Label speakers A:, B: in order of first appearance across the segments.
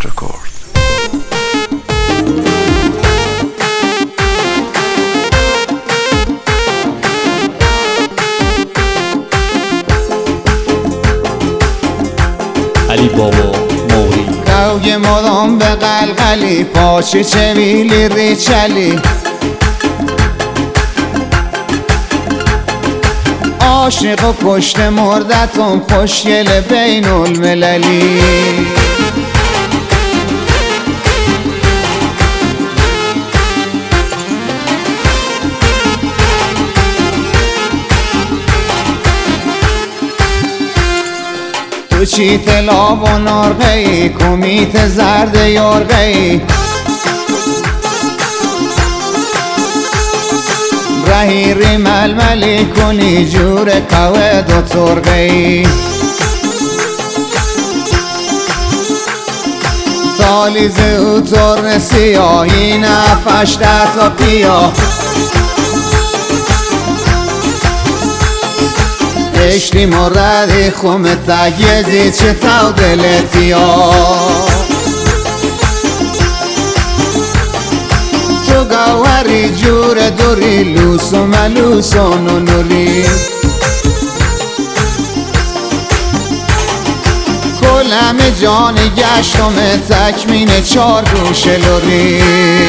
A: رکورد.
B: علی بابا موری
C: قوی مدام به قلقلی پاچه چویلی ریچلی عاشق و کشت مردتم خوشگل بین المللی تو چیت لاب و نارغی کمیت زرد یارغی رهی ری ململی کنی جور قوید و ترغی تالیز او ترن سیاهی نفش در تا پیا اشتی مردی خوم تگیزی چه تو دلتیا تو گوهری جور دوری لوس و ملوس و نونوری کلم جان گشتم تکمین چار گوش لوری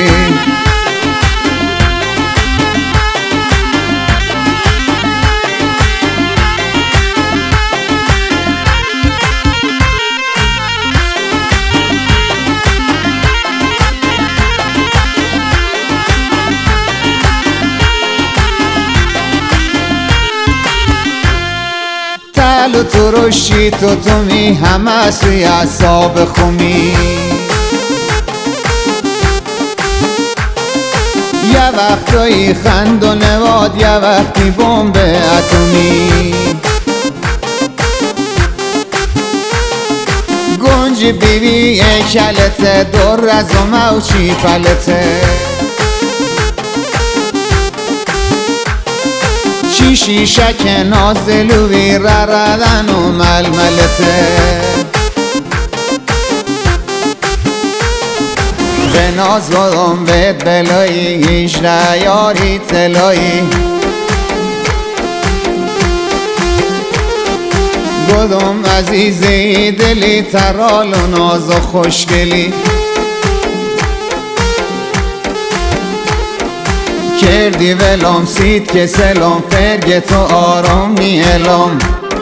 C: تل ترشی تو می همه سوی اصاب خومی یه وقتایی خند و نواد یه وقتی بمب اتمی گنج بیوی کلته در از و موچی پلته شیشک نازلوی رردن و ململته به ناز بدم بید بلایی هیجده یاری تلایی گدم عزیزی دلی ترال و ناز و خوشگلی کردی ولام سید که سلام فرگ تو آرام میلام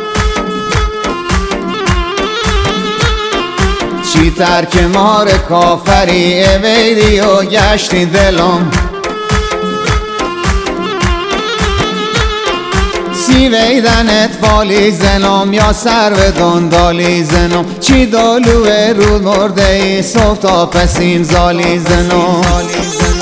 C: چی ترک مار کافری اویدی و گشتی دلام سی ویدنت بالی زنم یا سر به دندالی زنم چی دالوه رود مرده ای صبح تا پسین زالی زنم